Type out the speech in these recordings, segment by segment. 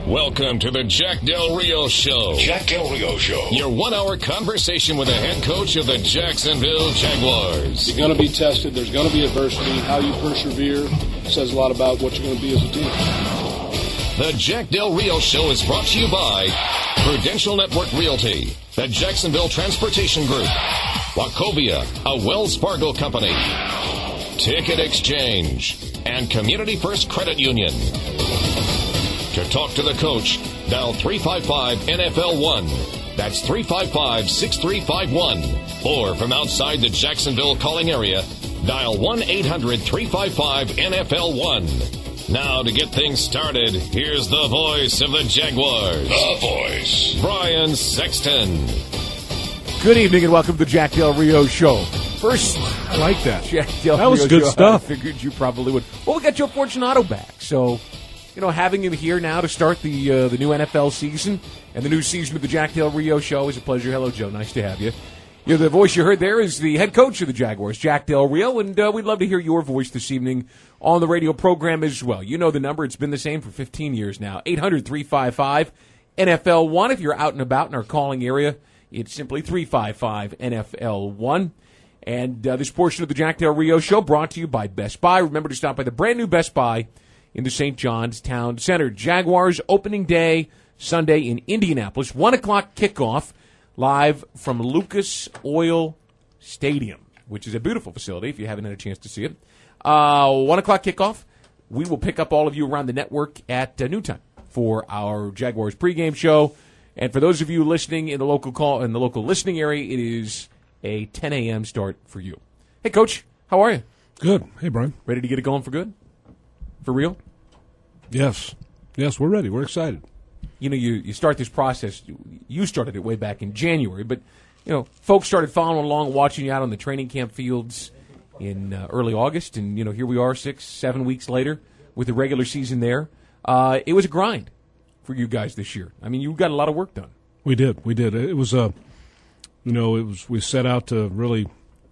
Welcome to the Jack Del Rio Show. Jack Del Rio Show. Your 1 hour conversation with the head coach of the Jacksonville Jaguars. You're going to be tested. There's going to be adversity. How you persevere says a lot about what you're going to be as a team. The Jack Del Rio Show is brought to you by Prudential Network Realty, the Jacksonville Transportation Group, Wachovia, a Wells Fargo company, Ticket Exchange, and Community First Credit Union. To talk to the coach, dial 355-NFL-1. That's 355-6351. Or from outside the Jacksonville calling area, dial 1-800-355-NFL-1. Now to get things started, here's the voice of the Jaguars. The voice. Brian Sexton. Good evening and welcome to the Jack Del Rio Show. First, I like that. Jack Del That was Rio good Show, stuff. I figured you probably would. Well, we got Joe Fortunato back, so having him here now to start the new NFL season and the new season of the Jack Del Rio Show is a pleasure. Hello, Joe. Nice to have you. The voice you heard there is the head coach of the Jaguars, Jack Del Rio, and we'd love to hear your voice this evening on the radio program as well. You know the number. It's been the same for 15 years now, 800-355-NFL1. If you're out and about in our calling area, it's simply 355-NFL1. And this portion of the Jack Del Rio Show brought to you by Best Buy. Remember to stop by the brand-new Best Buy in the St. John's Town Center. Jaguars opening day Sunday in Indianapolis, 1 o'clock kickoff, live from Lucas Oil Stadium, which is a beautiful facility if you haven't had a chance to see it. 1 o'clock kickoff. We will pick up all of you around the network at noontime for our Jaguars pregame show. And for those of you listening in the local listening area, it is a 10 a.m. start for you. Hey, Coach, how are you? Good. Hey, Brian. Ready to get it going for good? For real? Yes, we're ready. We're excited. You start this process. You started it way back in January, but folks started following along, watching you out on the training camp fields in early August, and here we are 6-7 weeks later with the regular season there. It was a grind for you guys this year. I mean, you got a lot of work done. We did. It was we set out to really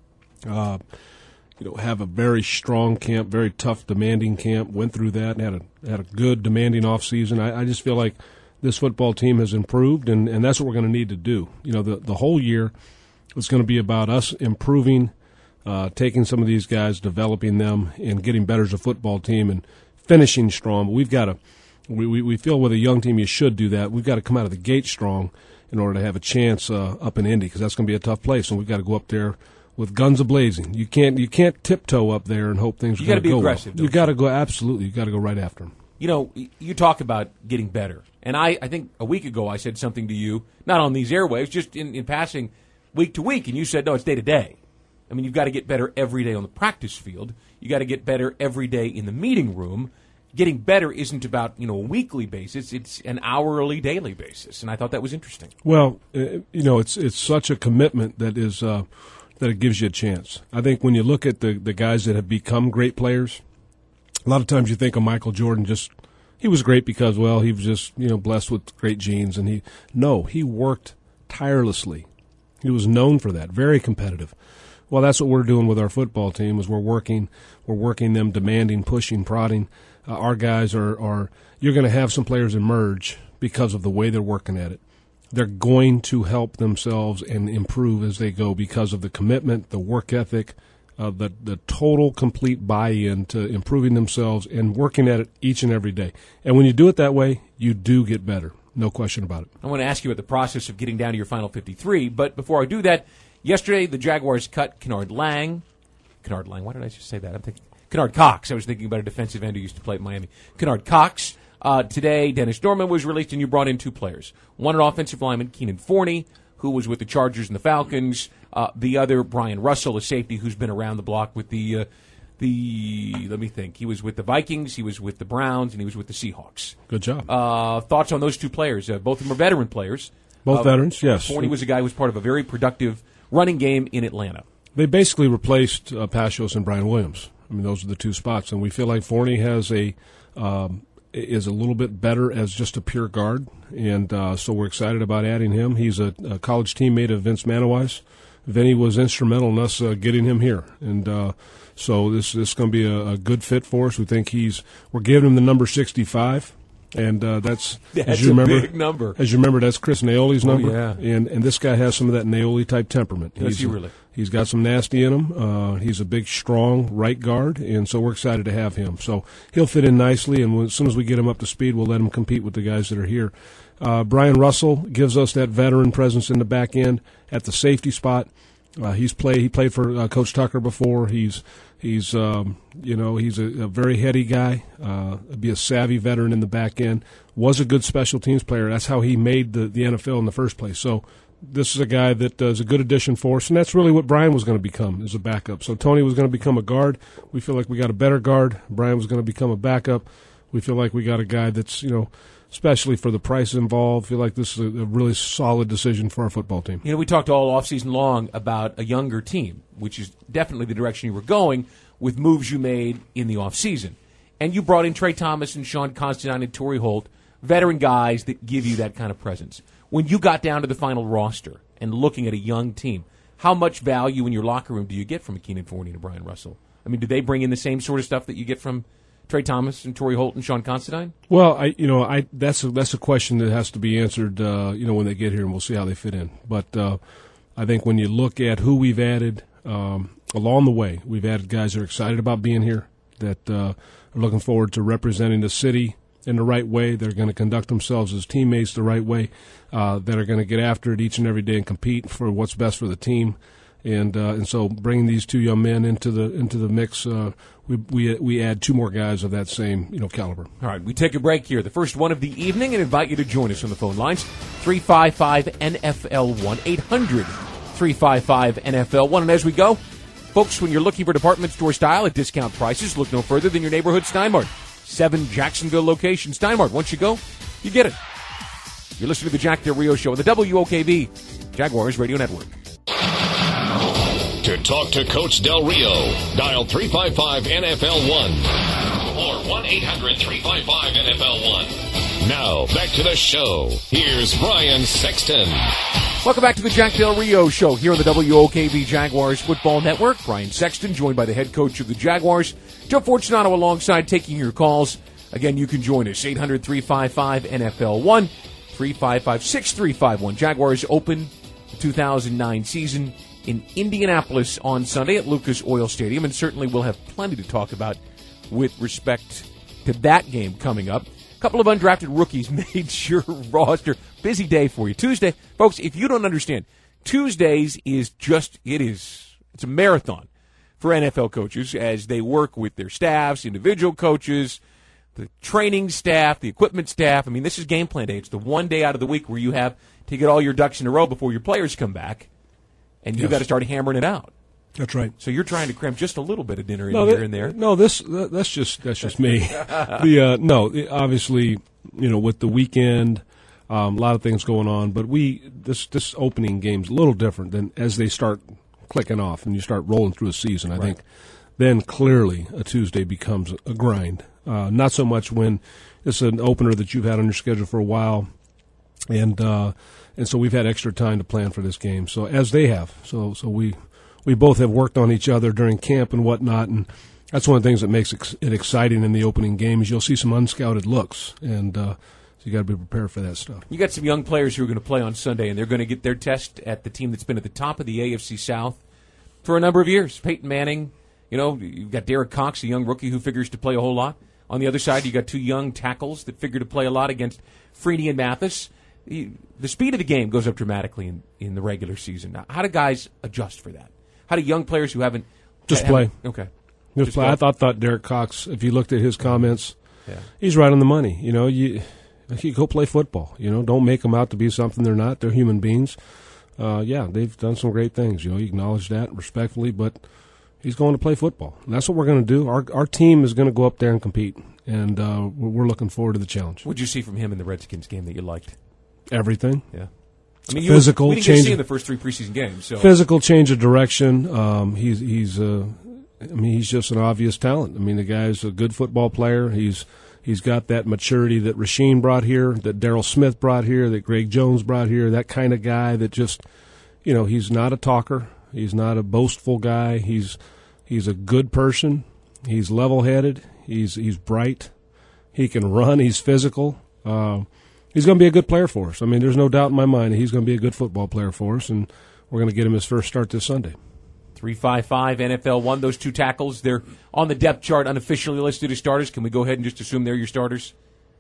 have a very strong camp, very tough, demanding camp. Went through that and had a good, demanding off season. I just feel like this football team has improved, and that's what we're going to need to do. The whole year is going to be about us improving, taking some of these guys, developing them, and getting better as a football team and finishing strong. But we've got to. We feel with a young team you should do that. We've got to come out of the gate strong in order to have a chance up in Indy, because that's going to be a tough place, and we've got to go up there with guns a-blazing. You can't tiptoe up there and hope things are going to go well. You got to be aggressive. You got to go, absolutely. You got to go right after them. You talk about getting better, and I think a week ago I said something to you, not on these airwaves, just in passing, week to week, and you said, no, it's day to day. I mean, you've got to get better every day on the practice field. You got to get better every day in the meeting room. Getting better isn't about a weekly basis; it's an hourly, daily basis, and I thought that was interesting. Well, it's such a commitment that is that it gives you a chance. I think when you look at the guys that have become great players, a lot of times you think of Michael Jordan. He was great because he was just blessed with great genes, and he worked tirelessly. He was known for that. Very competitive. Well, that's what we're doing with our football team. Is we're working them, demanding, pushing, prodding. Our guys are you're going to have some players emerge because of the way they're working at it. They're going to help themselves and improve as they go because of the commitment, the work ethic, the total, complete buy-in to improving themselves and working at it each and every day. And when you do it that way, you do get better. No question about it. I want to ask you about the process of getting down to your final 53, but before I do that, yesterday the Jaguars cut Kennard Lang. Why did I just say that? I'm thinking Kennard Cox. I was thinking about a defensive end who used to play at Miami. Kennard Cox. Today, Dennis Norman was released, and you brought in two players. One, an offensive lineman, Keenan Forney, who was with the Chargers and the Falcons. The other, Brian Russell, a safety who's been around the block with let me think. He was with the Vikings, he was with the Browns, and he was with the Seahawks. Good job. Thoughts on those two players? Both of them are veteran players. Both veterans, yes. Forney was a guy who was part of a very productive running game in Atlanta. They basically replaced Pashos and Brian Williams. I mean, those are the two spots, and we feel like Forney is a little bit better as just a pure guard, and so we're excited about adding him. He's a college teammate of Vince Manawais. Vinny was instrumental in us getting him here, and so this is going to be a good fit for us. We think we're giving him the number 65. And that's That's as you a remember, big number. As you remember, that's Chris Naoli's number. Yeah. And this guy has some of that Naoli type temperament. Does he really? He's got some nasty in him. He's a big, strong right guard, and so we're excited to have him. So he'll fit in nicely, and as soon as we get him up to speed, we'll let him compete with the guys that are here. Brian Russell gives us that veteran presence in the back end at the safety spot. He played for Coach Tucker before. He's a very heady guy. Be a savvy veteran in the back end. Was a good special teams player. That's how he made the NFL in the first place. So this is a guy that is a good addition for us, and that's really what Brian was going to become as a backup. So Tony was going to become a guard. We feel like we got a better guard. Brian was going to become a backup. We feel like we got a guy that's, especially for the price involved, feel like this is a really solid decision for our football team. We talked all offseason long about a younger team, which is definitely the direction you were going with moves you made in the offseason. And you brought in Trey Thomas and Sean Constantine and Torrey Holt, veteran guys that give you that kind of presence. When you got down to the final roster and looking at a young team, how much value in your locker room do you get from a Keenan Forney and Brian Russell? I mean, do they bring in the same sort of stuff that you get from Trey Thomas and Torrey Holt and Sean Constantine? Well, that's a question that has to be answered, when they get here, and we'll see how they fit in. But I think when you look at who we've added along the way, we've added guys that are excited about being here, that are looking forward to representing the city in the right way. They're going to conduct themselves as teammates the right way. That are going to get after it each and every day and compete for what's best for the team. And so bringing these two young men into the mix, we add two more guys of that same caliber. All right, we take a break here, the first one of the evening, and invite you to join us on the phone lines. 355-NFL1, 800-355-NFL1. And as we go, folks, when you're looking for department store style at discount prices, look no further than your neighborhood Steinmart. 7 Jacksonville locations. Steinmart, once you go, you get it. You're listening to the Jack Del Rio Show on the WOKV Jaguars Radio Network. To talk to Coach Del Rio, dial 355-NFL1 or 1-800-355-NFL1. Now, back to the show. Here's Brian Sexton. Welcome back to the Jack Del Rio Show here on the WOKV Jaguars Football Network. Brian Sexton, joined by the head coach of the Jaguars, Joe Fortunato, alongside taking your calls. Again, you can join us, 800-355-NFL1, 355-6351. Jaguars open the 2009 season in Indianapolis on Sunday at Lucas Oil Stadium, and certainly we'll have plenty to talk about with respect to that game coming up. A couple of undrafted rookies made your roster. Busy day for you. Tuesday, folks, if you don't understand, Tuesdays is it's a marathon for NFL coaches as they work with their staffs, individual coaches, the training staff, the equipment staff. I mean, this is game plan day. It's the one day out of the week where you have to get all your ducks in a row before your players come back, and you've got to start hammering it out. That's right. So you're trying to cram just a little bit of dinner in here and there. No, that's just me. Obviously, with the weekend, a lot of things going on, but this opening game's a little different than as they start clicking off and you start rolling through a season. I think then clearly a Tuesday becomes a grind. Not so much when it's an opener that you've had on your schedule for a while, and so we've had extra time to plan for this game. So as they have, so we both have worked on each other during camp and whatnot, and that's one of the things that makes it exciting in the opening game is you'll see some unscouted looks, and so you got to be prepared for that stuff. You got some young players who are going to play on Sunday, and they're going to get their test at the team that's been at the top of the AFC South for a number of years. Peyton Manning, you've got Derek Cox, a young rookie who figures to play a whole lot. On the other side, you got two young tackles that figure to play a lot against Freeney and Mathis. The speed of the game goes up dramatically in the regular season. Now, how do guys adjust for that? How do young players who haven't play? Okay, just play. I thought Derek Cox, if you looked at his comments, he's right on the money. You go play football. Don't make them out to be something they're not. They're human beings. They've done some great things. You acknowledge that respectfully, but he's going to play football. And that's what we're going to do. Our team is going to go up there and compete, and we're looking forward to the challenge. What did you see from him in the Redskins game that you liked? Everything. Yeah. I mean, physical we didn't change see in the first 3 preseason games. So. Physical change of direction. He's just an obvious talent. I mean, the guy's a good football player. He's got that maturity that Rasheem brought here, that Darryl Smith brought here, that Greg Jones brought here. That kind of guy that just, he's not a talker. He's not a boastful guy. He's a good person. He's level-headed. He's bright. He can run. He's physical. He's going to be a good player for us. I mean, there's no doubt in my mind that he's going to be a good football player for us, and we're going to get him his first start this Sunday. 355 NFL 1, those two tackles, they're on the depth chart unofficially listed as starters. Can we go ahead and just assume they're your starters?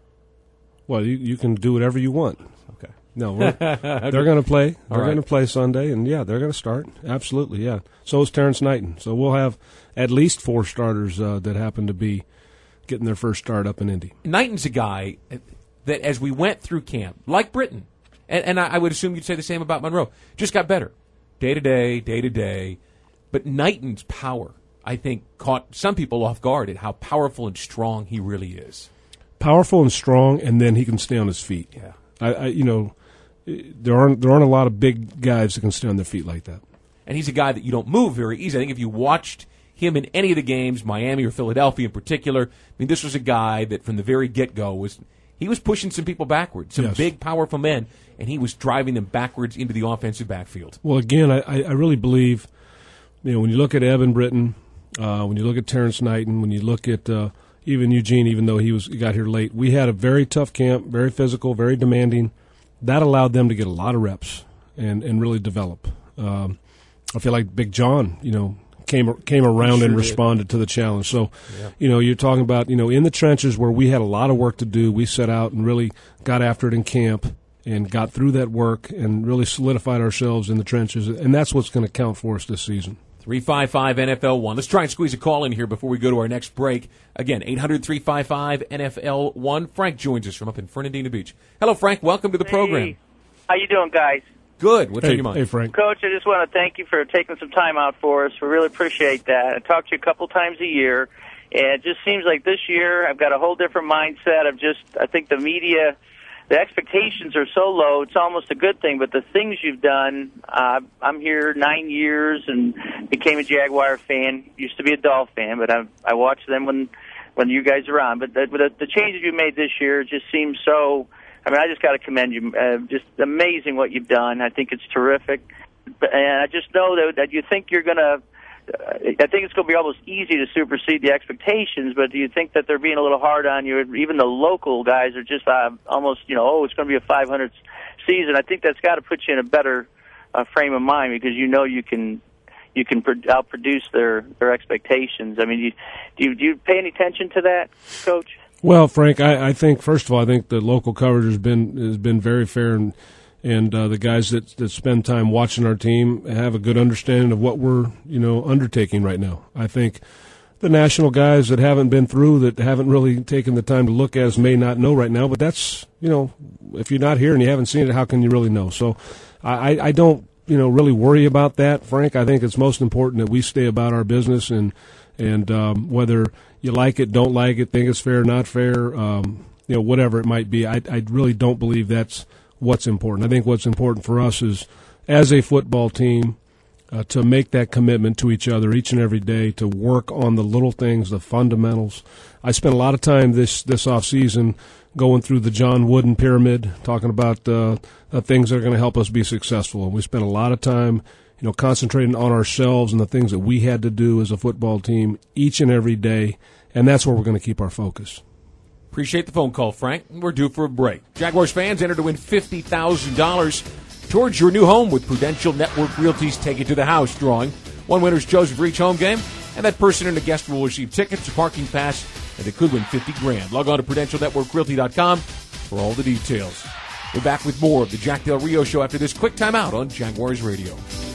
Well, you can do whatever you want. Okay. No, they're going to play. They're right. going to play Sunday, and, yeah, they're going to start. Absolutely, yeah. So is Terrence Knighton. So we'll have at least 4 starters that happen to be getting their first start up in Indy. Knighton's a guy that, as we went through camp, like Britton, and I would assume you'd say the same about Monroe, just got better. Day to day. But Knighton's power, I think, caught some people off guard at how powerful and strong he really is. Powerful and strong, and then he can stay on his feet. Yeah. There aren't a lot of big guys that can stay on their feet like that. And he's a guy that you don't move very easily. I think if you watched him in any of the games, Miami or Philadelphia in particular, I mean, this was a guy that from the very get-go was pushing some people backwards, some big, powerful men, and he was driving them backwards into the offensive backfield. Well, again, I really believe, when you look at Evan Britton, when you look at Terrence Knighton, when you look at even Eugene, even though he got here late, we had a very tough camp, very physical, very demanding. That allowed them to get a lot of reps and really develop. I feel like Big John, came around and responded to the challenge. So, you're talking about, in the trenches where we had a lot of work to do, we set out and really got after it in camp and got through that work and really solidified ourselves in the trenches. And that's what's going to count for us this season. 355 NFL 1. Let's try and squeeze a call in here before we go to our next break. Again, 800-355 NFL 1. Frank joins us from up in Fernandina Beach. Hello, Frank. Welcome to the program. How you doing, guys? Good. What's on your mind? Hey, Frank. Coach, I just want to thank you for taking some time out for us. We really appreciate that. I talk to you a couple times a year, and it just seems like this year I've got a whole different mindset of I think the media, the expectations are so low, it's almost a good thing, but the things you've done, I'm here 9 years and became a Jaguar fan, used to be a Dolphin fan, but I watch them when you guys are on. But the changes you made this year just seem so, I just got to commend you. Just amazing what you've done. I think it's terrific. And I just know that you think you're going to, I think it's going to be almost easy to supersede the expectations, but do you think that they're being a little hard on you? Even the local guys are just almost, it's going to be a 500 season. I think that's got to put you in a better frame of mind because you can outproduce their expectations. I mean, do you pay any attention to that, Coach? Well, Frank, I think first of all, I think the local coverage has been very fair, and the guys that spend time watching our team have a good understanding of what we're undertaking right now. I think the national guys that haven't been through, that haven't really taken the time to look at us, may not know right now. But that's if you're not here and you haven't seen it, how can you really know? So I don't really worry about that, Frank. I think it's most important that we stay about our business and whether you like it, don't like it, think it's fair, not fair, whatever it might be. I really don't believe that's what's important. I think what's important for us is, as a football team, to make that commitment to each other each and every day, to work on the little things, the fundamentals. I spent a lot of time this off season going through the John Wooden pyramid, talking about the things that are going to help us be successful. And we spent a lot of time concentrating on ourselves and the things that we had to do as a football team each and every day, and that's where we're going to keep our focus. Appreciate the phone call, Frank. We're due for a break. Jaguars fans enter to win $50,000 towards your new home with Prudential Network Realty's Take It to the House drawing. One winner's chosen for each home game, and that person and a guest will receive tickets, a parking pass, and they could win $50,000. Log on to PrudentialNetworkRealty.com for all the details. We're back with more of the Jack Del Rio Show after this quick timeout on Jaguars Radio.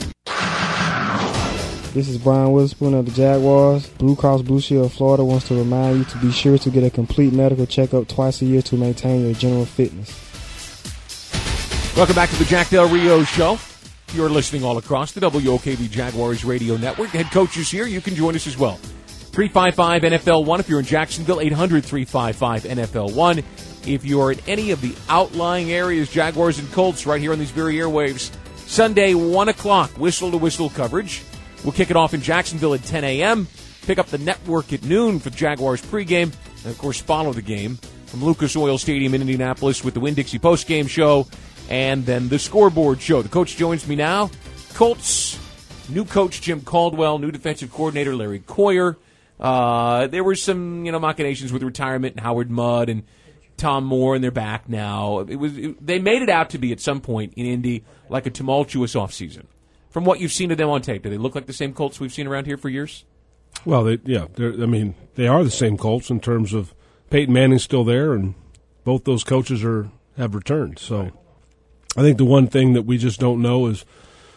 This is Brian Witherspoon of the Jaguars. Blue Cross Blue Shield of Florida wants to remind you to be sure to get a complete medical checkup twice a year to maintain your general fitness. Welcome back to the Jack Del Rio Show. You're listening all across the WOKV Jaguars Radio Network. The head coach is here. You can join us as well. 355 NFL 1 if you're in Jacksonville, 800-355 NFL 1. If you're in any of the outlying areas, Jaguars and Colts, right here on these very airwaves, Sunday, 1 o'clock, whistle-to-whistle coverage. We'll kick it off in Jacksonville at 10 a.m., pick up the network at noon for the Jaguars pregame, and, of course, follow the game from Lucas Oil Stadium in Indianapolis with the Winn-Dixie postgame show and then the scoreboard show. The coach joins me now. Colts, new coach Jim Caldwell, new defensive coordinator Larry Coyer. There were some, machinations with retirement and Howard Mudd and Tom Moore, and they're back now. They made it out to be at some point in Indy like a tumultuous offseason. From what you've seen of them on tape, do they look like the same Colts we've seen around here for years? Well, they are the same Colts in terms of Peyton Manning's still there, and both those coaches have returned. So I think the one thing that we just don't know is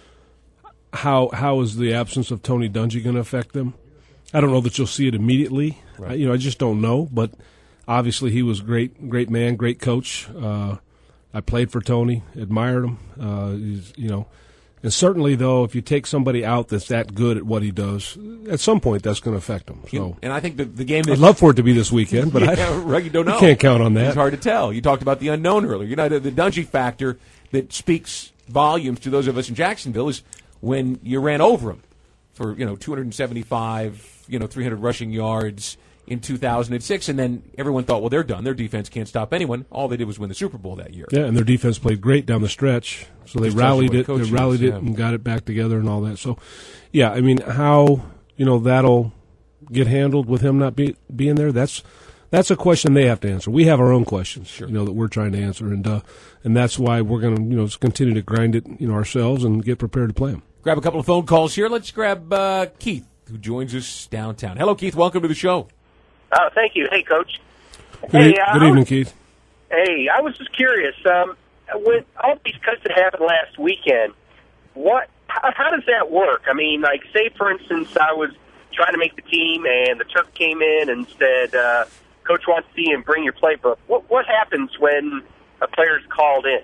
how is the absence of Tony Dungy going to affect them. I don't know that you'll see it immediately. Right. I just don't know, but obviously he was great man, great coach. I played for Tony, admired him. And certainly, though, if you take somebody out that's that good at what he does, at some point that's going to affect him. So, and I think the game. I'd love for it to be this weekend, but you don't know. You can't count on that. It's hard to tell. You talked about the unknown earlier. The Dungy factor that speaks volumes to those of us in Jacksonville is when you ran over him for 275, 300 rushing yards in 2006, and then everyone thought, well, they're done. Their defense can't stop anyone. All they did was win the Super Bowl that year. Yeah, and their defense played great down the stretch. So they rallied it. They rallied it and got it back together and all that. So, yeah, I mean, how that'll get handled with him not being there? That's a question they have to answer. We have our own questions, sure, that we're trying to answer, and that's why we're going to continue to grind it, ourselves and get prepared to play them. Grab a couple of phone calls here. Let's grab Keith, who joins us downtown. Hello, Keith. Welcome to the show. Thank you. Hey, Coach. Good evening, Keith. Hey, I was just curious. With all these cuts that happened last weekend, how does that work? I mean, like, say, for instance, I was trying to make the team, and the Turk came in and said, Coach wants to see you and bring your playbook. What happens when a player's called in?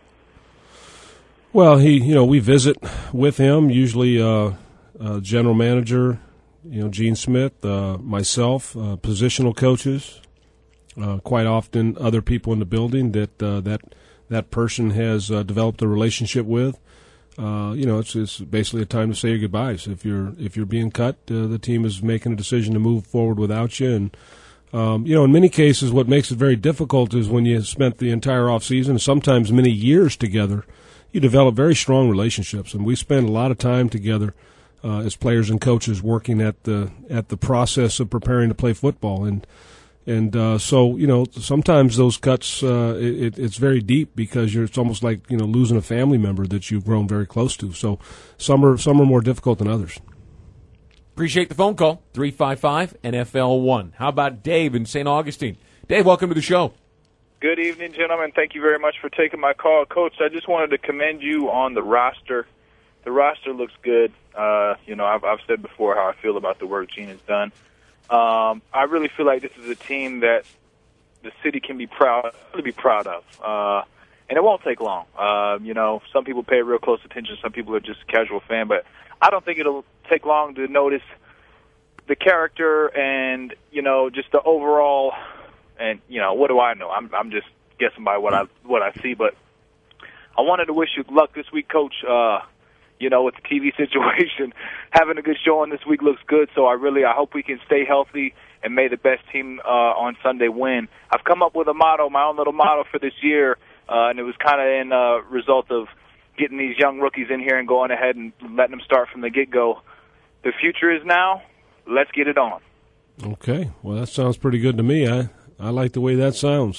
Well, we visit with him, usually general manager, Gene Smith, myself, positional coaches, quite often other people in the building that person has developed a relationship with. It's basically a time to say your goodbyes. If you're being cut, the team is making a decision to move forward without you. And in many cases, what makes it very difficult is when you spent the entire off season, sometimes many years together, you develop very strong relationships. And we spend a lot of time together as players and coaches working at the process of preparing to play football. And so sometimes those cuts it's very deep because it's almost like losing a family member that you've grown very close to. So some are more difficult than others. Appreciate the phone call. 355-NFL1. How about Dave in St. Augustine? Dave, welcome to the show. Good evening, gentlemen. Thank you very much for taking my call. Coach, I just wanted to commend you on the roster. The roster looks good. I've said before how I feel about the work Gene has done. I really feel like this is a team that the city can be proud of. And it won't take long. Some people pay real close attention. Some people are just a casual fan. But I don't think it'll take long to notice the character and, just the overall. And, what do I know? I'm just guessing by what I see. But I wanted to wish you luck this week, Coach. With the TV situation, having a good showing this week looks good. So I hope we can stay healthy and may the best team on Sunday win. I've come up with my own little motto for this year, and it was kind of in result of getting these young rookies in here and going ahead and letting them start from the get-go. The future is now. Let's get it on. Okay. Well, that sounds pretty good to me. I like the way that sounds.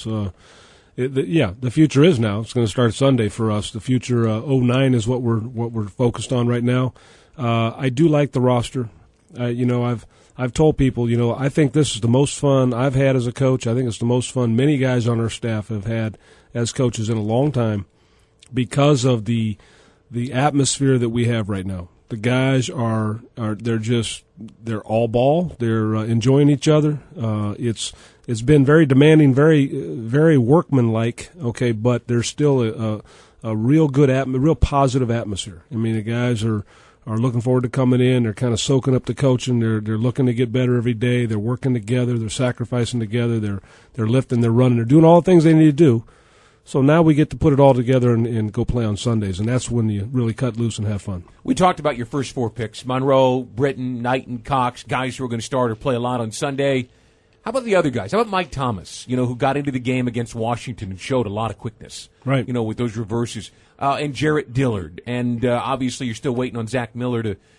The future is now. It's going to start Sunday for us. The future 09 is what we're focused on right now. I do like the roster. I've told people, I think this is the most fun I've had as a coach. I think it's the most fun many guys on our staff have had as coaches in a long time because of the atmosphere that we have right now. The guys they're all ball. They're enjoying each other. It's been very demanding, very, very workmanlike. Okay, but there's still a real good real positive atmosphere. I mean, the guys are looking forward to coming in. They're kind of soaking up the coaching. They're looking to get better every day. They're working together. They're sacrificing together. They're lifting. They're running. They're doing all the things they need to do. So now we get to put it all together and go play on Sundays, and that's when you really cut loose and have fun. We talked about your first four picks, Monroe, Britton, Knight, and Cox, guys who are going to start or play a lot on Sunday. How about the other guys? How about Mike Thomas, who got into the game against Washington and showed a lot of quickness, right? With those reverses. And Jarrett Dillard. And obviously you're still waiting on Zach Miller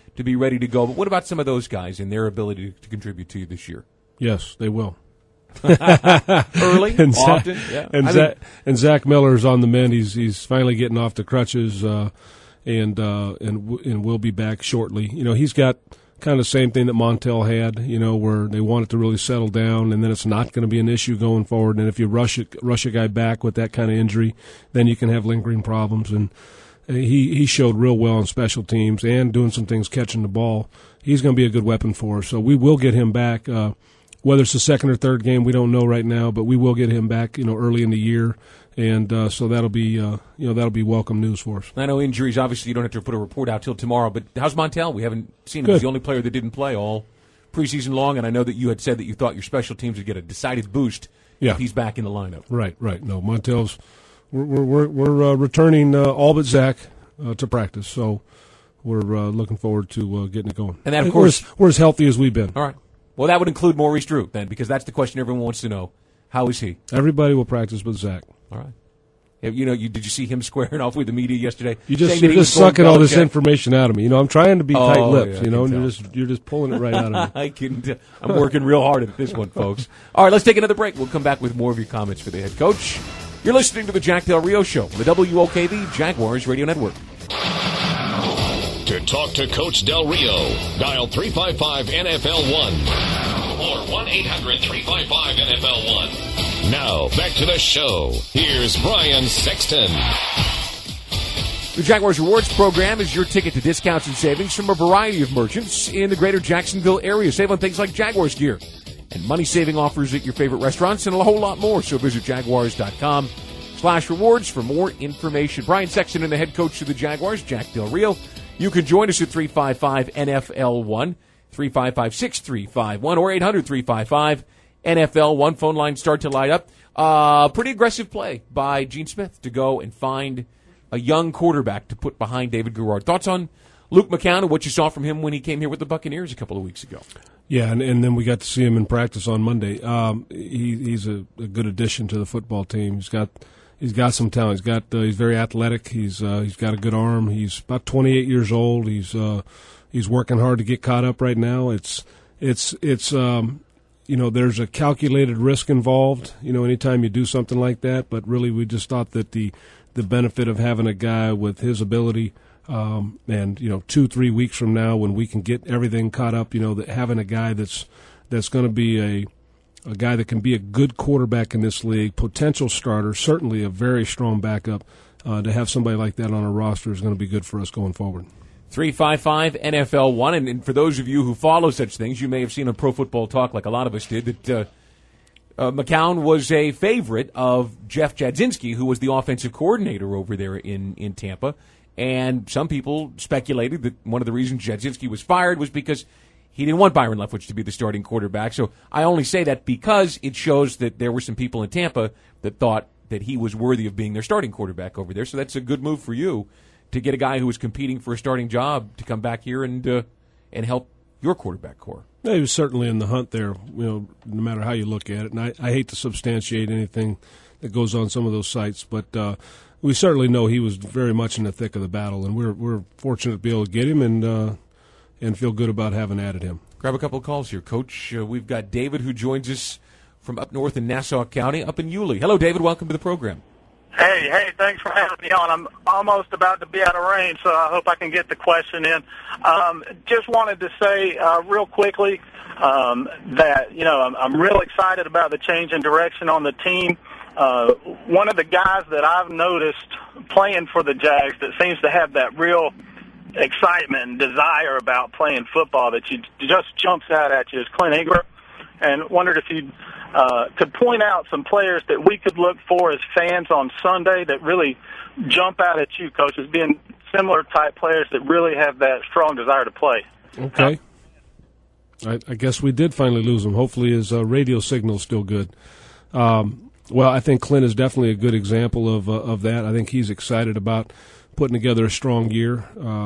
to be ready to go. But what about some of those guys and their ability to contribute to you this year? Yes, they will. Early, and often, Zach, yeah. And Zach Miller's on the mend. He's finally getting off the crutches, and will be back shortly. You know, he's got kind of the same thing that Montel had. You know, where they want it to really settle down, and then it's not going to be an issue going forward. And if you rush a guy back with that kind of injury, then you can have lingering problems. And he showed real well on special teams and doing some things catching the ball. He's going to be a good weapon for us. So we will get him back. Whether it's the second or third game, we don't know right now, but we will get him back, you know, early in the year, and so that'll be, that'll be welcome news for us. I know injuries. Obviously, you don't have to put a report out till tomorrow. But how's Montel? We haven't seen him. Good. He's the only player that didn't play all preseason long, and I know that you had said that you thought your special teams would get a decided boost if he's back in the lineup. Right. No, Montel's we're returning all but Zach to practice, so we're looking forward to getting it going. And that, of course, we're as healthy as we've been. All right. Well, that would include Maurice Drew, then, because that's the question everyone wants to know. How is he? Everybody will practice with Zach. All right. You know, did you see him squaring off with the media yesterday? You're just sucking all this information out of me. You know, I'm trying to be tight-lipped. Yeah, you know, and you're just pulling it right out of me. I'm working real hard at this one, folks. All right, let's take another break. We'll come back with more of your comments for the head coach. You're listening to the Jack Del Rio Show on the WOKV Jaguars Radio Network. To talk to Coach Del Rio, dial 355-NFL-1 or 1-800-355-NFL-1. Now, back to the show. Here's Brian Sexton. The Jaguars Rewards Program is your ticket to discounts and savings from a variety of merchants in the greater Jacksonville area. Save on things like Jaguars gear and money-saving offers at your favorite restaurants and a whole lot more. So visit Jaguars.com/rewards for more information. Brian Sexton and the head coach of the Jaguars, Jack Del Rio. You can join us at 355-NFL-1, 355-6351, or 800-355-NFL-1. Phone lines start to light up. Pretty aggressive play by Gene Smith to go and find a young quarterback to put behind David Garrard. Thoughts on Luke McCown and what you saw from him when he came here with the Buccaneers a couple of weeks ago? Yeah, and then we got to see him in practice on Monday. He's a good addition to the football team. He's got some talent. He's very athletic. He's got a good arm. He's about 28 years old. He's working hard to get caught up right now. It's there's a calculated risk involved, anytime you do something like that, but really we just thought that the benefit of having a guy with his ability, and 2-3 weeks from now when we can get everything caught up, that having a guy that's going to be a guy that can be a good quarterback in this league, potential starter, certainly a very strong backup. To have somebody like that on our roster is going to be good for us going forward. 355-NFL-1, and for those of you who follow such things, you may have seen on Pro Football Talk, like a lot of us did, that McCown was a favorite of Jeff Jadzinski, who was the offensive coordinator over there in Tampa. And some people speculated that one of the reasons Jadzinski was fired was because he didn't want Byron Leftwich to be the starting quarterback. So I only say that because it shows that there were some people in Tampa that thought that he was worthy of being their starting quarterback over there. So that's a good move for you to get a guy who was competing for a starting job to come back here and help your quarterback core. Yeah, he was certainly in the hunt there, no matter how you look at it. And I hate to substantiate anything that goes on some of those sites, but we certainly know he was very much in the thick of the battle, and we're fortunate to be able to get him and feel good about having added him. Grab a couple of calls here, Coach. We've got David, who joins us from up north in Nassau County, up in Yulee. Hello, David. Welcome to the program. Hey, thanks for having me on. I'm almost about to be out of range, so I hope I can get the question in. Just wanted to say real quickly that, I'm real excited about the change in direction on the team. One of the guys that I've noticed playing for the Jags that seems to have that real excitement and desire about playing football that just jumps out at you is Clint Ingram, and wondered if you could point out some players that we could look for as fans on Sunday that really jump out at you, Coach, as being similar type players that really have that strong desire to play. Okay. I guess we did finally lose him. Hopefully his radio signal's still good. Well, I think Clint is definitely a good example of that. I think he's excited about putting together a strong year.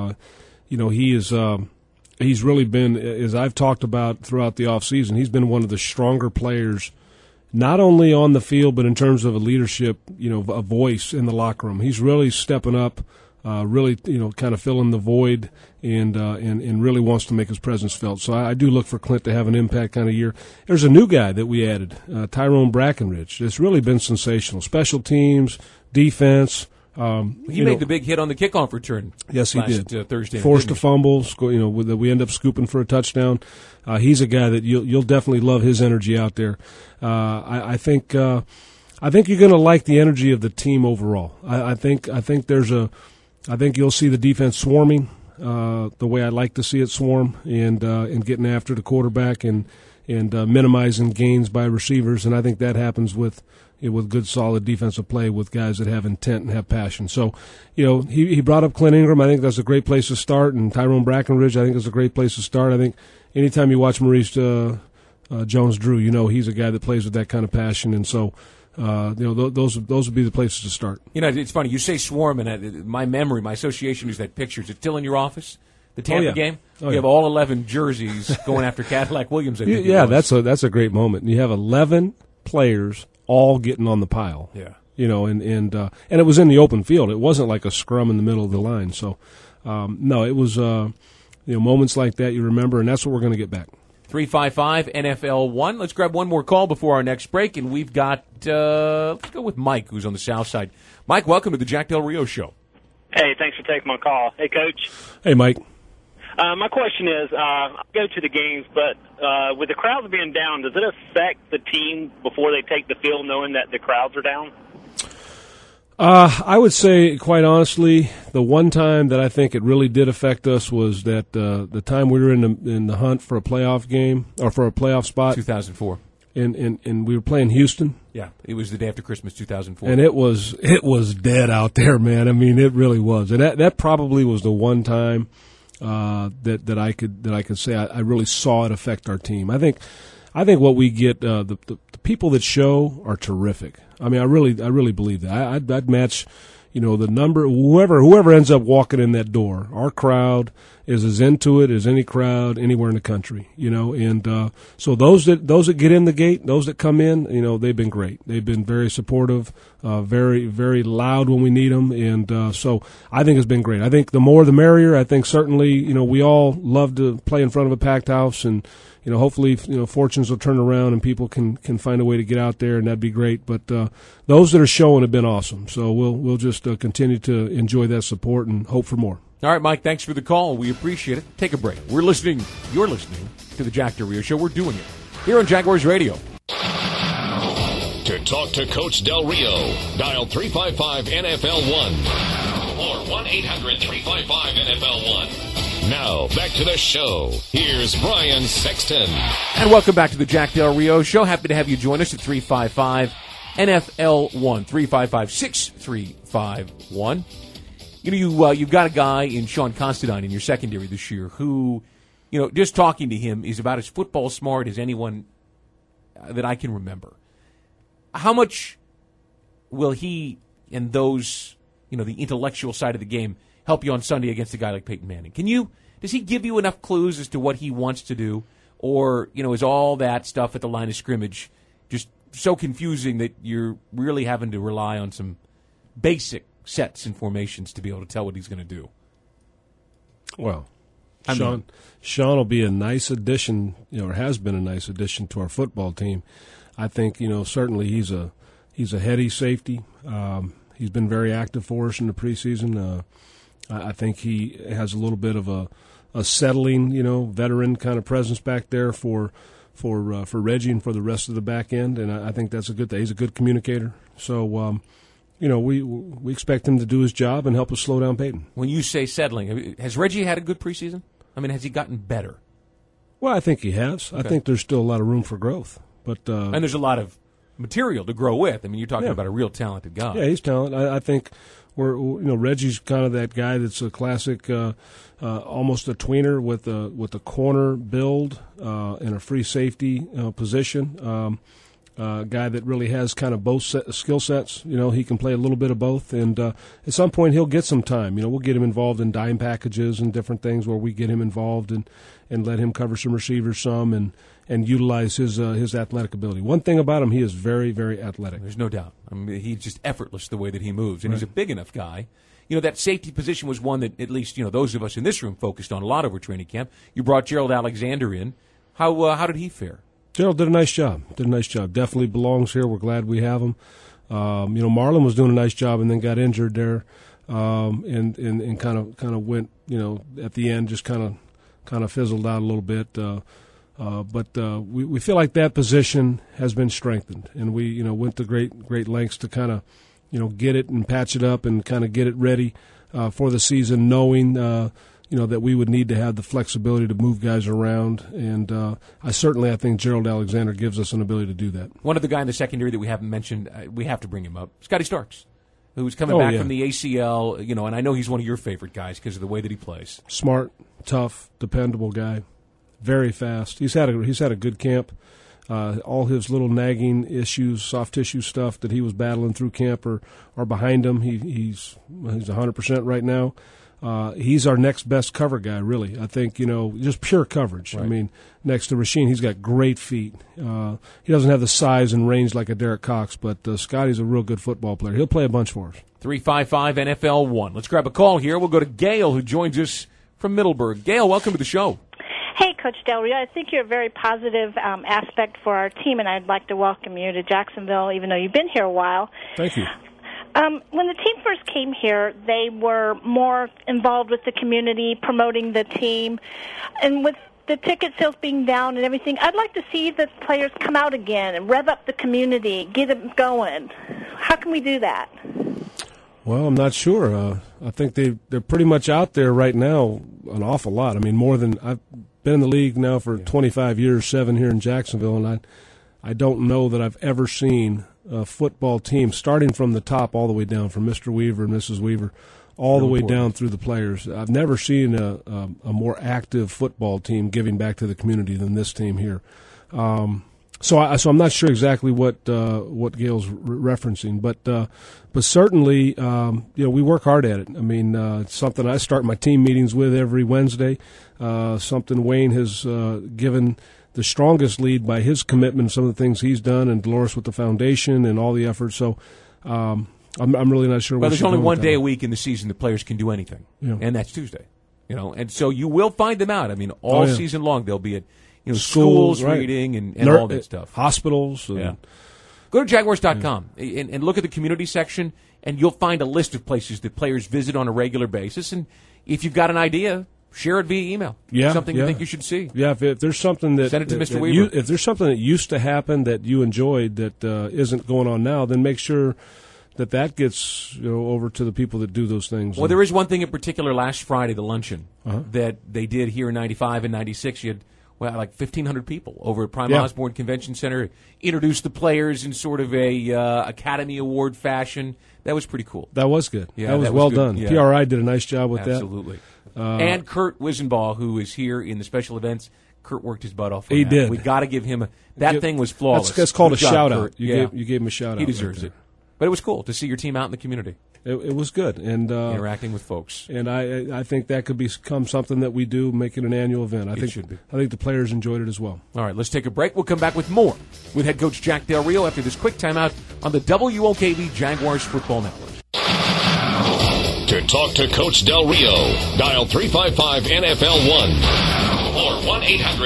He's really been, as I've talked about throughout the offseason, he's been one of the stronger players, not only on the field, but in terms of a leadership, a voice in the locker room. He's really stepping up really, kind of filling the void and really wants to make his presence felt. So I do look for Clint to have an impact kind of year. There's a new guy that we added, Tyrone Brackenridge. It's really been sensational. Special teams, defense. He made the big hit on the kickoff return. Yes, he last, did. Thursday. Forced a fumble. We end up scooping for a touchdown. He's a guy that you'll definitely love his energy out there. I think you're going to like the energy of the team overall. I think you'll see the defense swarming the way I like to see it swarm, and getting after the quarterback and minimizing gains by receivers. And I think that happens with good, solid defensive play with guys that have intent and have passion. So, he brought up Clint Ingram. I think that's a great place to start, and Tyrone Brackenridge, I think, is a great place to start. I think anytime you watch Maurice Jones-Drew, he's a guy that plays with that kind of passion, and so those would be the places to start. It's funny. You say swarm, and my association is that picture. Is it still in your office? The Tampa game? You have all 11 jerseys going after Cadillac Williams. I think that's a great moment. You have 11 players all getting on the pile. Yeah. And it was in the open field. It wasn't like a scrum in the middle of the line. So, no, it was, moments like that you remember, and that's what we're going to get back. 355-NFL-1. Let's grab one more call before our next break, and we've got, let's go with Mike, who's on the south side. Mike, welcome to the Jack Del Rio Show. Hey, thanks for taking my call. Hey, Coach. Hey, Mike. My question is, I go to the games, but with the crowds being down, does it affect the team before they take the field knowing that the crowds are down? I would say, quite honestly, the one time that I think it really did affect us was that the time we were in the hunt for a playoff game, or for a playoff spot. 2004. And we were playing Houston. Yeah, it was the day after Christmas, 2004. And it was dead out there, man. I mean, it really was. And that probably was the one time that I could say I really saw it affect our team. I think what we get, the people that show are terrific. I mean, I really believe that. I'd match, the number, whoever ends up walking in that door. Our crowd is as into it as any crowd anywhere in the country, and so those that get in the gate, those that come in, they've been great. They've been very supportive, very, very loud when we need them, and so I think it's been great. I think the more the merrier. I think certainly, we all love to play in front of a packed house, and hopefully, fortunes will turn around and people can find a way to get out there, and that'd be great. But those that are showing have been awesome. So we'll just continue to enjoy that support and hope for more. All right, Mike, thanks for the call. We appreciate it. Take a break. You're listening to the Jack Del Rio Show. We're doing it here on Jaguars Radio. To talk to Coach Del Rio, dial 355-NFL-1 or 1-800-355-NFL-1. Now, back to the show. Here's Brian Sexton. And welcome back to the Jack Del Rio Show. Happy to have you join us at 355-NFL-1, 355-6351. You've got a guy in Sean Constantine in your secondary this year who, just talking to him is about as football smart as anyone that I can remember. How much will he and those, the intellectual side of the game help you on Sunday against a guy like Peyton Manning? Does he give you enough clues as to what he wants to do? Or, is all that stuff at the line of scrimmage just so confusing that you're really having to rely on some basic sets and formations to be able to tell what he's going to do? Well, Sean will be a nice addition, or has been a nice addition to our football team. I think, certainly he's a heady safety. He's been very active for us in the preseason. I think he has a little bit of a settling, veteran kind of presence back there for Reggie and for the rest of the back end, and I think that's a good thing. He's a good communicator. So, we expect him to do his job and help us slow down Peyton. When you say settling, has Reggie had a good preseason? I mean, has he gotten better? Well, I think he has. Okay. I think there's still a lot of room for growth. But and there's a lot of material to grow with. I mean, you're talking about a real talented guy. Yeah, he's talented. I think Reggie's kind of that guy that's a classic, almost a tweener with a corner build and a free safety position. Guy that really has kind of both skill sets. He can play a little bit of both, and at some point he'll get some time. We'll get him involved in dime packages and different things where we get him involved and let him cover some receivers some, and utilize his athletic ability. One thing about him, he is very, very athletic. There's no doubt. I mean, he's just effortless the way that he moves, and he's a big enough guy. You know, that safety position was one that at least, you know, those of us in this room focused on a lot over training camp. You brought Gerald Alexander in. How did he fare? Gerald did a nice job. Definitely belongs here. We're glad we have him. Marlon was doing a nice job and then got injured there, and kind of went, at the end just kind of fizzled out a little bit. But we feel like that position has been strengthened, and we went to great lengths to kind of get it and patch it up and kind of get it ready for the season, knowing that we would need to have the flexibility to move guys around, and I think Gerald Alexander gives us an ability to do that. One other guy in the secondary that we haven't mentioned, we have to bring him up, Scotty Starks, who's coming back from the ACL, and I know he's one of your favorite guys because of the way that he plays. Smart, tough, dependable guy, very fast. He's had a good camp. All his little nagging issues, soft tissue stuff that he was battling through camp are behind him. He's 100% right now. He's our next best cover guy, really. I think, just pure coverage. Right. I mean, next to Rasheen, he's got great feet. He doesn't have the size and range like a Derek Cox, but Scotty's a real good football player. He'll play a bunch for us. 355 NFL 1. Let's grab a call here. We'll go to Gail, who joins us from Middleburg. Gail, welcome to the show. Hey, Coach Del Rio. I think you're a very positive aspect for our team, and I'd like to welcome you to Jacksonville, even though you've been here a while. Thank you. When the team first came here, they were more involved with the community, promoting the team. And with the ticket sales being down and everything, I'd like to see the players come out again and rev up the community, get them going. How can we do that? Well, I'm not sure. I think they're pretty much out there right now an awful lot. I mean, more than I've been in the league now for 25 years, 7 here in Jacksonville, and I don't know that I've ever seen a football team starting from the top all the way down, from Mr. Weaver and Mrs. Weaver, all the way down through the players. I've never seen a more active football team giving back to the community than this team here. So I'm not sure exactly what Gail's referencing, but certainly we work hard at it. I mean, it's something I start my team meetings with every Wednesday. Something Wayne has given the strongest lead by his commitment, some of the things he's done, and Dolores with the foundation and all the efforts. So I'm really not sure. Well, there's only one day a week in the season that players can do anything, and that's Tuesday. And so you will find them out. I mean, all season long they'll be at schools reading and all that stuff. Hospitals. Go to Jaguars.com and look at the community section, and you'll find a list of places that players visit on a regular basis. And if you've got an idea, share it via email. Something you think you should see. Yeah, if there's something that send it to Mr. Weaver. If there's something that used to happen that you enjoyed that isn't going on now, then make sure that gets over to the people that do those things. Well, there is one thing in particular. Last Friday, the luncheon that they did here in '95 and '96, you had like 1,500 people over at Prime Osborne Convention Center. Introduced the players in sort of a Academy Award fashion. That was pretty cool. That was good. Yeah, that was well done. Yeah. PRI did a nice job with that. Absolutely. And Kurt Wisenbaugh, who is here in the special events, Kurt worked his butt off. He did. We got to give him that thing was flawless. That's called a shout out. You gave him a shout out. He deserves it. But it was cool to see your team out in the community. It was good, and interacting with folks. And I think that could become something that we do, make it an annual event. I think should be. I think the players enjoyed it as well. All right, let's take a break. We'll come back with more with head coach Jack Del Rio after this quick timeout on the WOKV Jaguars Football Network. To talk to Coach Del Rio, dial 355-NFL-1 or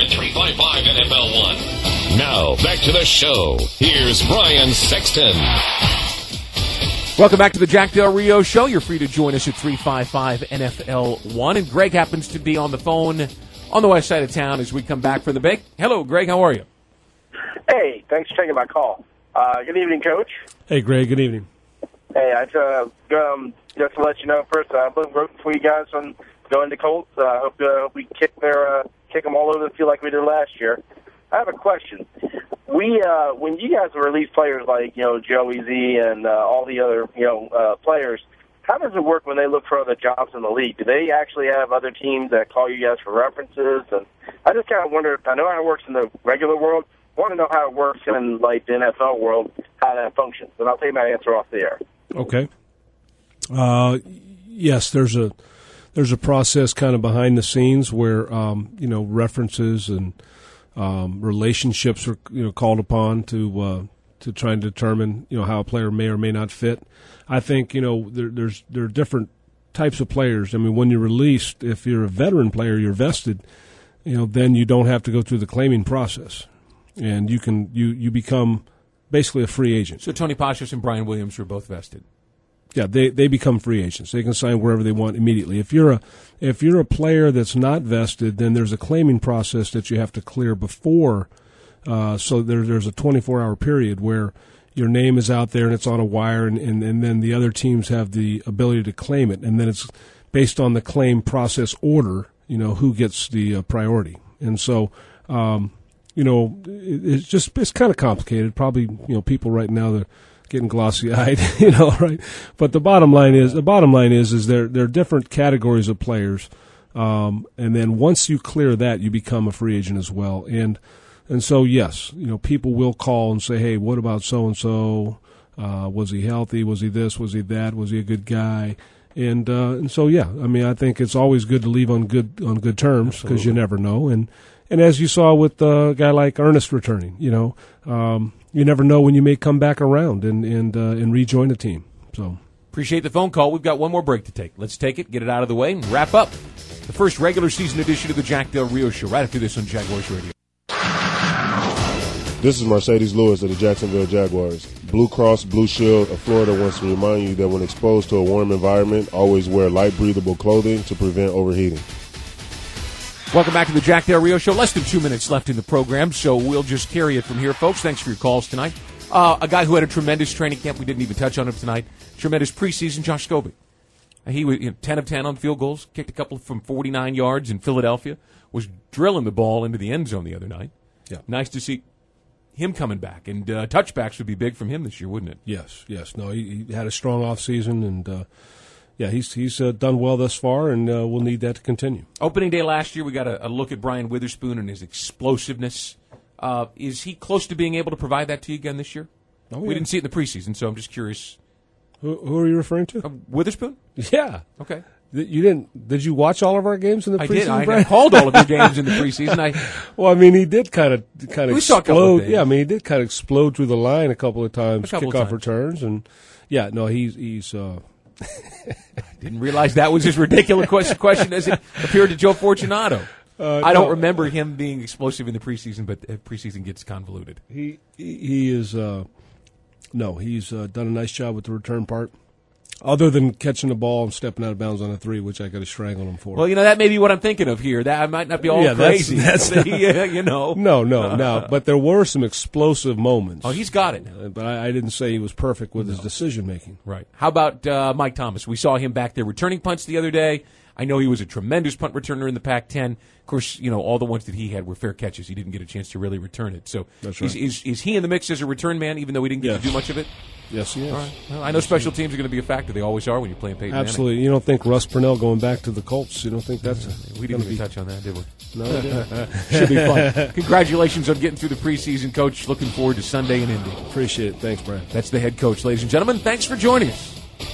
1-800-355-NFL-1. Now, back to the show. Here's Brian Sexton. Welcome back to the Jack Del Rio Show. You're free to join us at 355-NFL-1. And Greg happens to be on the phone on the west side of town as we come back from the break. Hello, Greg. How are you? Hey, thanks for taking my call. Good evening, Coach. Hey, Greg. Good evening. Hey, I just to let you know first, I'm rooting for you guys on going to Colts. Hope we kick them all over the field like we did last year. I have a question. When you guys release players like Joey Z and all the other players, how does it work when they look for other jobs in the league? Do they actually have other teams that call you guys for references? And I just kind of wonder. I know how it works in the regular world. I want to know how it works in like the NFL world, how that functions. And I'll take my answer off the air. Okay. Yes, there's a process kind of behind the scenes where references and Relationships are called upon to try and determine how a player may or may not fit. I think there are different types of players. I mean, when you're released, if you're a veteran player, you're vested. Then you don't have to go through the claiming process, and you become basically a free agent. So Tony Pashos and Brian Williams were both vested. Yeah, they become free agents. They can sign wherever they want immediately. If you're a player that's not vested, then there's a claiming process that you have to clear before. So there's a 24-hour period where your name is out there and it's on a wire, and then the other teams have the ability to claim it, and then it's based on the claim process order. Who gets the priority, and so it's kind of complicated. Probably people right now they're getting glossy-eyed, right? But the bottom line is there are different categories of players, and then once you clear that, you become a free agent as well. And so yes, people will call and say, hey, what about so and so? Was he healthy? Was he this? Was he that? Was he a good guy? And so yeah, I mean, I think it's always good to leave on good terms because you never know. And as you saw with a guy like Ernest returning, you never know when you may come back around and rejoin the team. So appreciate the phone call. We've got one more break to take. Let's take it, get it out of the way, and wrap up the first regular season edition of the Jack Del Rio Show right after this on Jaguars Radio. This is Mercedes Lewis of the Jacksonville Jaguars. Blue Cross Blue Shield of Florida wants to remind you that when exposed to a warm environment, always wear light breathable clothing to prevent overheating. Welcome back to the Jack Del Rio Show. Less than 2 minutes left in the program, so we'll just carry it from here, folks. Thanks for your calls tonight. A guy who had a tremendous training camp. We didn't even touch on him tonight. Tremendous preseason, Josh Scobie. He was 10 of 10 on field goals, kicked a couple from 49 yards in Philadelphia, was drilling the ball into the end zone the other night. Yeah. Nice to see him coming back, and touchbacks would be big from him this year, wouldn't it? Yes. No, he had a strong offseason, and he's done well thus far, and we'll need that to continue. Opening day last year, we got a look at Brian Witherspoon and his explosiveness. Is he close to being able to provide that to you again this year? Oh, yeah. We didn't see it in the preseason, so I'm just curious. Who are you referring to? Witherspoon? Yeah. Okay. You didn't? Did you watch all of our games in the preseason? I did. I called all of your games in the preseason. Well, I mean, he did kind of explode. Yeah, I mean, he did kind of explode through the line a couple of times, kickoff returns, and yeah, no, he's. I didn't realize that was as ridiculous question as it appeared to Joe Fortunato. I don't remember him being explosive in the preseason, but preseason gets convoluted. He is. He's done a nice job with the return part. Other than catching the ball and stepping out of bounds on a 3, which I got to strangle him for. Well, that may be what I'm thinking of here. That I might not be all crazy. That's No. But there were some explosive moments. Oh, he's got it now. But I didn't say he was perfect with his decision making. Right. How about Mike Thomas? We saw him back there returning punts the other day. I know he was a tremendous punt returner in the Pac-10. Of course, all the ones that he had were fair catches. He didn't get a chance to really return it. So that's right. Is he in the mix as a return man, even though he didn't get to do much of it? Yes, he is. All right. Well, I know special teams are going to be a factor. They always are when you're playing Peyton Absolutely. Manning. You don't think Russ Purnell going back to the Colts, you don't think that's we didn't even touch on that, did we? No, we didn't. Should be fun. Congratulations on getting through the preseason, Coach. Looking forward to Sunday in Indy. Appreciate it. Thanks, Brian. That's the head coach, ladies and gentlemen. Thanks for joining us.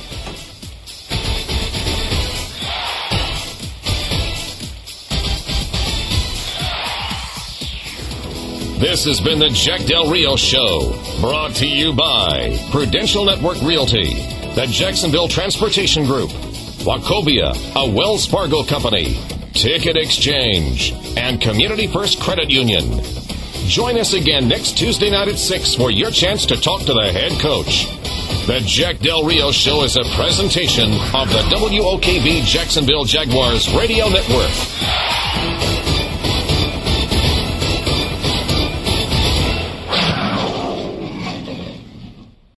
This has been the Jack Del Rio Show, brought to you by Prudential Network Realty, the Jacksonville Transportation Group, Wachovia, a Wells Fargo company, Ticket Exchange, and Community First Credit Union. Join us again next Tuesday night at 6 for your chance to talk to the head coach. The Jack Del Rio Show is a presentation of the WOKV Jacksonville Jaguars Radio Network.